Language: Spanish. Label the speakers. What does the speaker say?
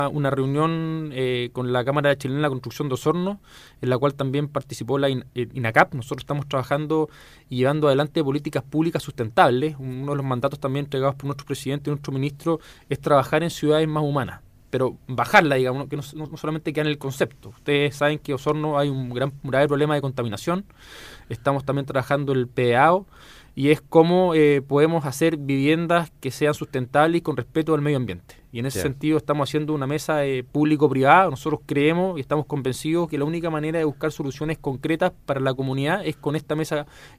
Speaker 1: una reunión con la Cámara Chilena de la Construcción de Osorno, en la cual también participó la INACAP. Nosotros estamos trabajando y llevando adelante políticas públicas sustentables. Uno de los mandatos también entregados por nuestro presidente y nuestro ministro es trabajar en ciudades más humanas, pero bajarla, digamos, que no solamente queda en el concepto. Ustedes saben que en Osorno hay un grave problema de contaminación. Estamos también trabajando el PDAO, y es cómo podemos hacer viviendas que sean sustentables y con respeto al medio ambiente. Y en ese sentido estamos haciendo una mesa público-privada. Nosotros creemos y estamos convencidos que la única manera de buscar soluciones concretas para la comunidad es con esta mesa